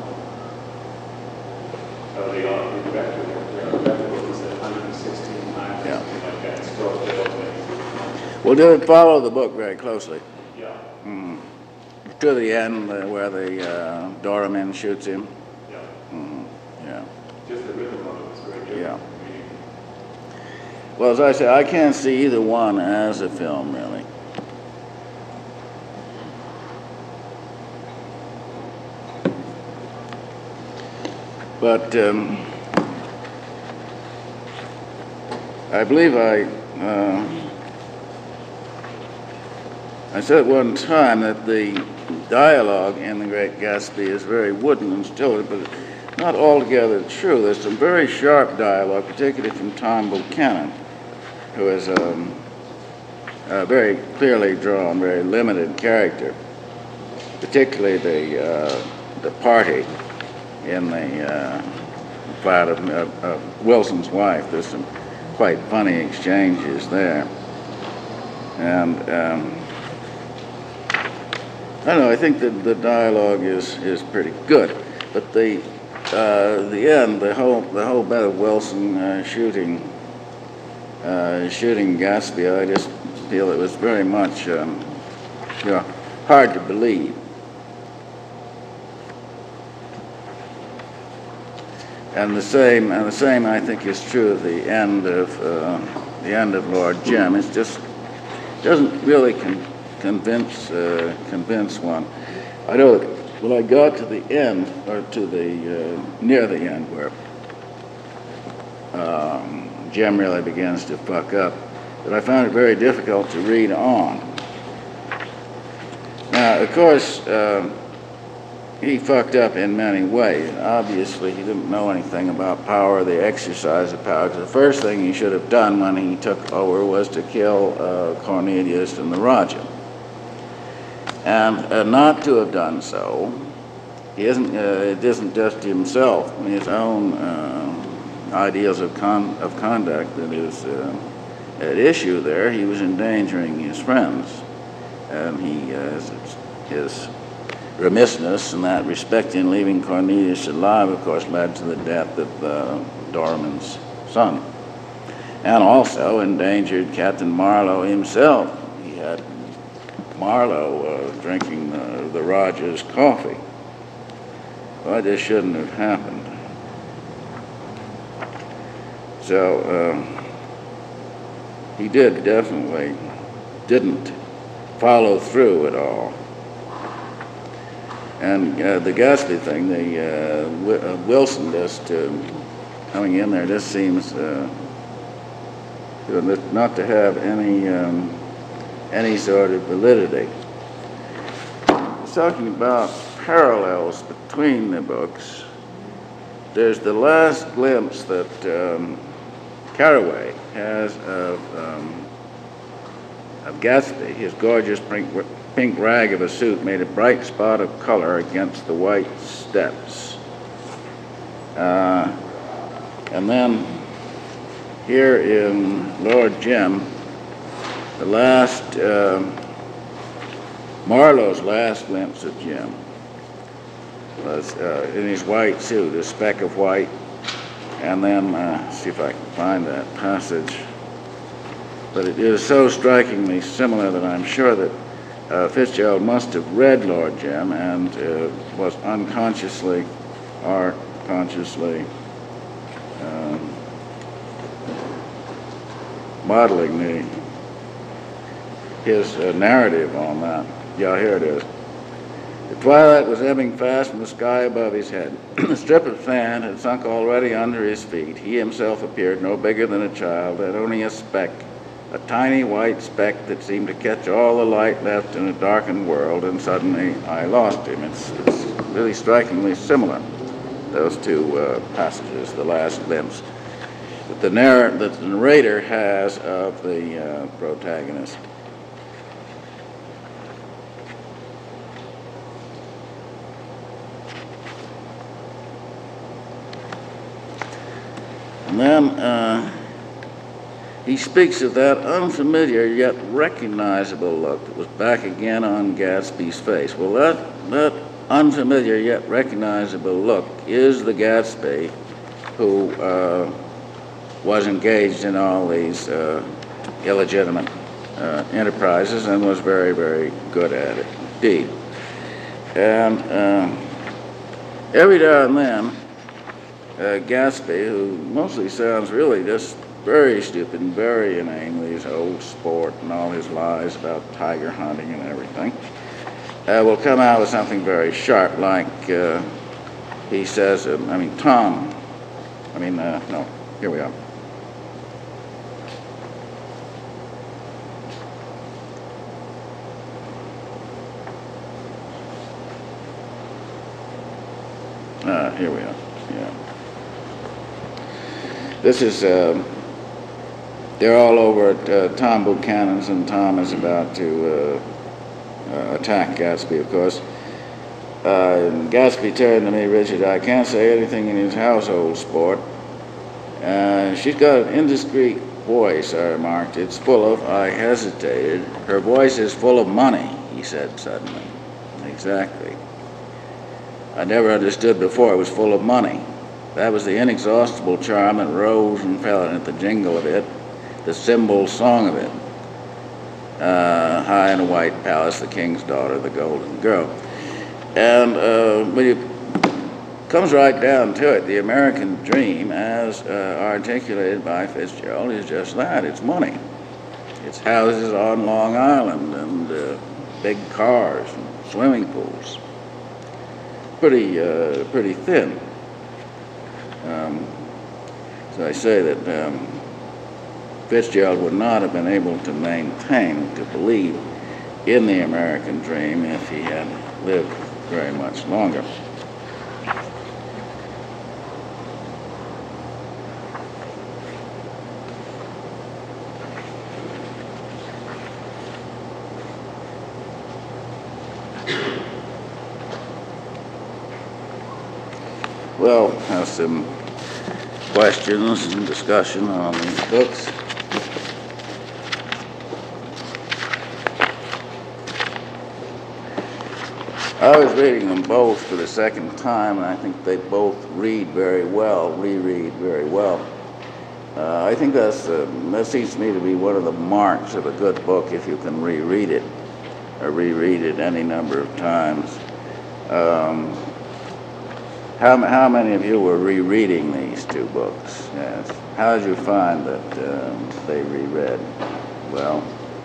So they all, the director, the director book is at one hundred sixteen times, Yeah. something like that, still failed to. Well, did it follow the book very closely? Yeah, Mm. To the end, uh, where the uh, doorman shoots him? yeah. Mm. Yeah. Just the rhythm of it was very good. Yeah. Well, as I said, I can't see either one as a film, really. But um, I believe I, uh, I said at one time that the dialogue in The Great Gatsby is very wooden and stilted, but not altogether true. There's some very sharp dialogue, particularly from Tom Buchanan, who is um, a very clearly drawn, very limited character, particularly the, uh, the party in the uh, flat of, of, of Wilson's wife. There's some quite funny exchanges there. And um, I don't know, I think that the dialogue is, is pretty good, but the, uh, the end, the whole, the whole bit of Wilson uh, shooting Uh, shooting Gatsby, I just feel it was very much, um, you know, hard to believe. And the same, and the same, I think, is true of the end of uh, the end of Lord Jim. It just doesn't really con convince uh, convince one. I know that when I got to the end, or to the uh, near the end, where Um, Jim really begins to fuck up, but I found it very difficult to read on. Now, of course, uh, he fucked up in many ways. Obviously, he didn't know anything about power, the exercise of power. The first thing he should have done when he took over was to kill uh, Cornelius and the Raja. And uh, not to have done so, he isn't, uh, it isn't just himself, his own uh, ideals of, con of conduct that is uh, at issue there. He was endangering his friends, and he uh, his, his remissness in that respect in leaving Cornelius alive, of course, led to the death of uh, Doramin's son, and also endangered Captain Marlowe himself. He had Marlowe uh, drinking the, the Raja's coffee. Well, this shouldn't have happened. So uh, he did definitely didn't follow through at all. And uh, the Gatsby thing, the uh, w uh, Wilson just uh, coming in there, just seems uh, not to have any um, any sort of validity. It's talking about parallels between the books. There's the last glimpse that um, Carraway has of, um, of Gatsby. His gorgeous pink, pink rag of a suit made a bright spot of color against the white steps. Uh, and then here in Lord Jim, the last, uh, Marlowe's last glimpse of Jim was uh, in his white suit, a speck of white. And then, uh, see if I can find that passage. But it is so strikingly similar that I'm sure that uh, Fitzgerald must have read Lord Jim and uh, was unconsciously or consciously um, modeling the, his uh, narrative on that. Yeah, here it is. The twilight was ebbing fast from the sky above his head. The strip of sand had sunk already under his feet. He himself appeared no bigger than a child, and only a speck, a tiny white speck that seemed to catch all the light left in a darkened world, and suddenly I lost him. It's, it's really strikingly similar, those two uh, passages, the last glimpse that the, narr- that the narrator has of the uh, protagonist. And then uh, he speaks of that unfamiliar yet recognizable look that was back again on Gatsby's face. Well, that, that unfamiliar yet recognizable look is the Gatsby who uh, was engaged in all these uh, illegitimate uh, enterprises and was very, very good at it indeed. And uh, every now and then, Uh, Gatsby, who mostly sounds really just very stupid and very inane with his old sport and all his lies about tiger hunting and everything, uh, will come out with something very sharp, like uh, he says, uh, I mean, Tom, I mean, uh, no, here we are. Uh, here we are, yeah. This is, uh, they're all over at uh, Tom Buchanan's, and Tom is about to uh, uh, attack Gatsby, of course. Uh, and Gatsby turned to me, Richard, I can't say anything in his household sport. Uh, she's got an indiscreet voice, I remarked. It's full of, I hesitated. Her voice is full of money, he said suddenly. Exactly. I never understood before it was full of money. That was the inexhaustible charm that rose and fell at the jingle of it, the cymbal song of it. Uh, high in a white palace, the king's daughter, the golden girl. And uh, when it comes right down to it, the American dream, as uh, articulated by Fitzgerald, is just that. It's money. It's houses on Long Island and uh, big cars and swimming pools. Pretty, uh, pretty thin. Um, so I say that um, Fitzgerald would not have been able to maintain, to believe in the American dream if he had lived very much longer. Well, have some questions and discussion on these books. I was reading them both for the second time, and I think they both read very well, reread very well. Uh, I think that's, uh, that seems to me to be one of the marks of a good book, if you can reread it, or reread it any number of times. Um, How, how many of you were rereading these two books? Yes. How did you find that um, they reread? Well,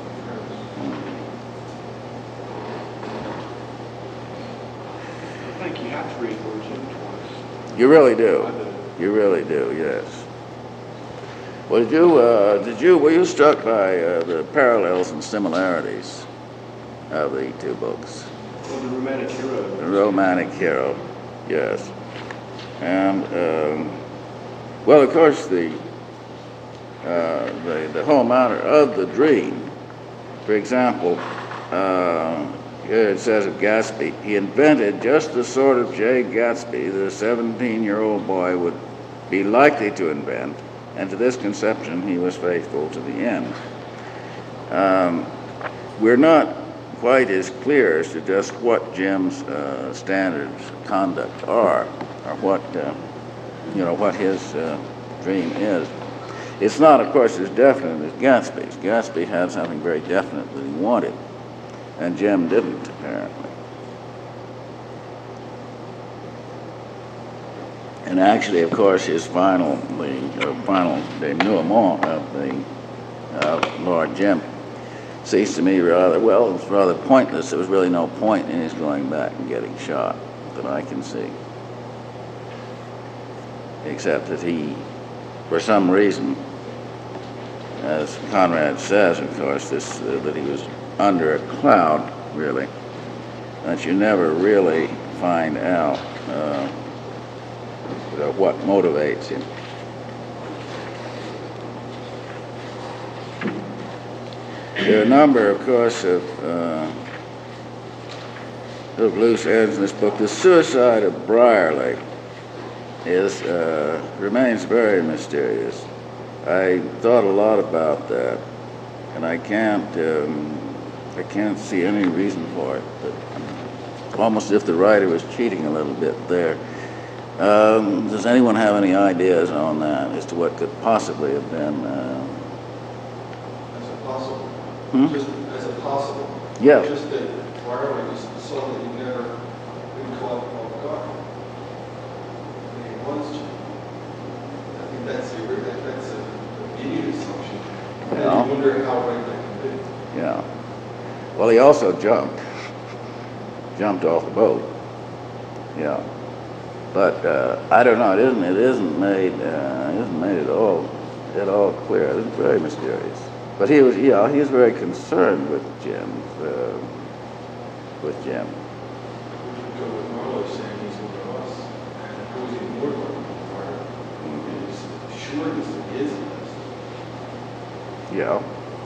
I think you have to read Lord Jim twice. you really do. You really do. Yes. Well, did you? Uh, did you? Were you struck by uh, the parallels and similarities of the two books? Well, the romantic hero. The romantic hero. Yes. And, um, well, of course, the uh, the, the whole matter of the dream. For example, uh, here it says of Gatsby, he invented just the sort of Jay Gatsby that a seventeen-year-old boy would be likely to invent, and to this conception he was faithful to the end. Um, we're not quite as clear as to just what Jim's uh, standards of conduct are, or what, uh, you know, what his uh, dream is. It's not, of course, as definite as Gatsby's. Gatsby had something very definite that he wanted, and Jim didn't, apparently. And actually, of course, his final, the uh, final denouement of the uh, Lord Jim seems to me rather, well, it's rather pointless. There was really no point in his going back and getting shot that I can see. Except that he, for some reason, as Conrad says, of course, this uh, that he was under a cloud, really, that you never really find out uh, what motivates him. There are a number, of course, of, uh, of loose ends in this book. The suicide of Brierly is uh, remains very mysterious. I thought a lot about that, and I can't um, I can't see any reason for it. But almost as if the writer was cheating a little bit there. Um, does anyone have any ideas on that as to what could possibly have been? Uh, As a possible. Hmm? Just as a possible. Yeah. Just that Brierly just saw that he never been caught off guard. And he wants to. I think that's the that, that's a immediate assumption. And Yeah. you wonder how right that can be. yeah. Well, he also jumped. Jumped off the boat. Yeah. But uh, I don't know. It isn't. It isn't made. Uh, it isn't made at all. At all clear. It's very mysterious. But he was. Yeah. He was very concerned with Jim. Uh, with Jim. We could go with Marlowe saying he's one of us, and opposing more like part of his assuredness that he is us. Yeah.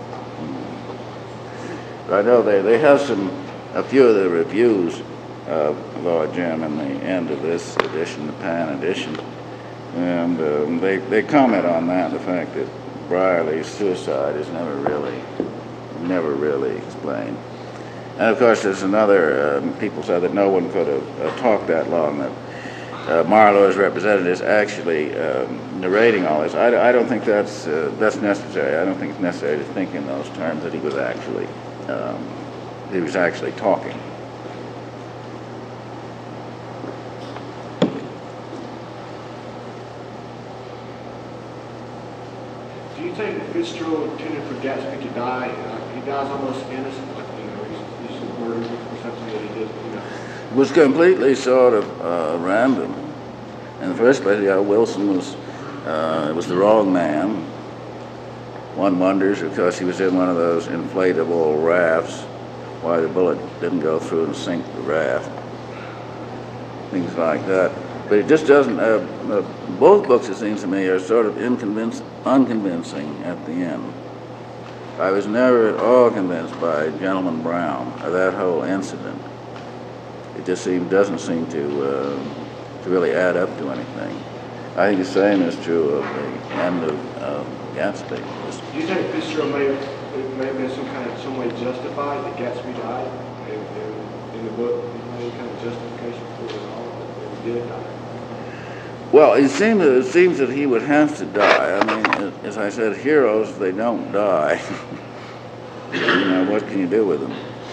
I know they, they have some, a few of the reviews of Lord Jim in the end of this edition, the Pan edition, and um, they, they comment on that, the fact that Brierly's suicide is never really, never really explained. And of course there's another, um, people said that no one could have uh, talked that long, that uh, Marlowe as representative is actually um, narrating all this. I, I don't think that's, uh, that's necessary. I don't think it's necessary to think in those terms that he was actually Um, he was actually talking. Do you think Fitzgerald intended for Gatsby to die? Uh, he dies almost innocent, like, you know, he's, he's murdered for something that he did, you know. It was completely sort of uh, random. In the first place, yeah, Wilson was uh, was the wrong man. One wonders, because he was in one of those inflatable rafts, why the bullet didn't go through and sink the raft. Things like that. But it just doesn't, uh, uh, both books, it seems to me, are sort of inconvinc- unconvincing at the end. I was never at all convinced by Gentleman Brown, or that whole incident. It just seemed, doesn't seem to, uh, to really add up to anything. I think the same is true of the end of uh, Gatsby. Do you think Fitzgerald may have, it may have been some kind of, some way justified that Gatsby died in, in, in the book? Any kind of justification for it all, that he did die? Well, it seems that, it seems that he would have to die. I mean, as I said, heroes, they don't die. You know, what can you do with them?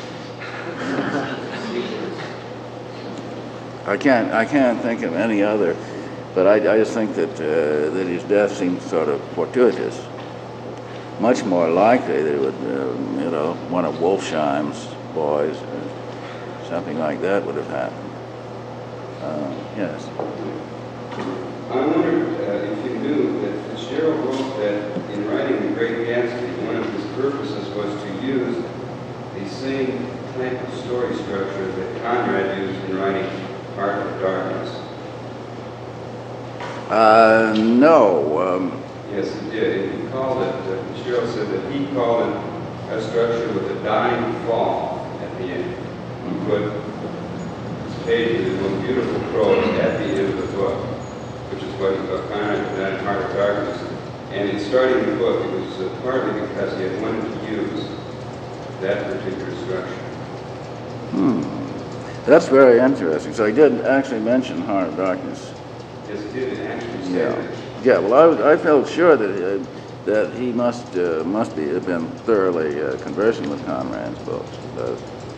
I can't, I can't think of any other, but I, I just think that, uh, that his death seems sort of fortuitous. Much more likely that it would, uh, you know, one of Wolfsheim's boys or something like that would have happened. Uh, yes. I wondered uh, if you knew that Fitzgerald wrote that in writing The Great Gatsby, one of his purposes was to use the same type of story structure that Conrad used in writing Heart of Darkness. Uh, no. Um, Yes, it did. And he called it, uh, Fitzgerald said that he called it a structure with a dying fall at the end. He put this page with the most beautiful prose at the end of the book, which is what he called kind of that Heart of Darkness. And in starting the book, it was uh, partly because he had wanted to use that particular structure. Hmm. That's very interesting. So he did actually mention Heart of Darkness. Yes, he did actually say Yeah. that. Yeah. Well, I, was- I felt sure that uh, that he must uh, must be have been thoroughly uh, conversant with Conrad's books. But,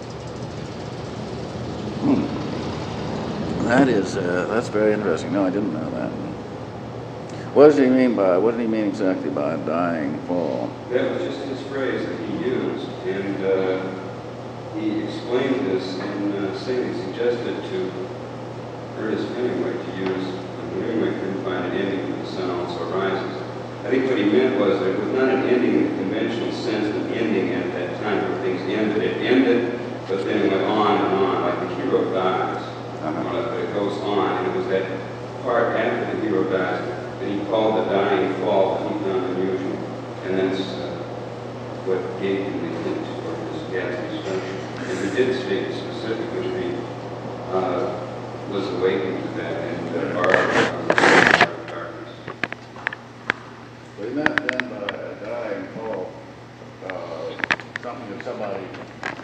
hmm. That is uh, that's very interesting. No, I didn't know that. What does he mean by? What did he mean exactly by dying fall? That was just his phrase that he used, and uh, he explained this in uh, saying he suggested to Ernest Hemingway to use, when Hemingway couldn't find an ending for The Sun Also Rises. I think what he meant was that it was not an ending in the conventional sense of ending at that time where things ended. It ended, but then it went on and on, like the hero dies. Uh-huh. But it goes on, and it was that part after the hero dies that he called the dying fall that he found unusual. And that's uh, what gave him the hint for this Gatsby structure. And he did state specifically that he uh, was awakened to that and uh, borrowed from the Heart of Darkness. Well, he meant then by a dying fall, uh, something that somebody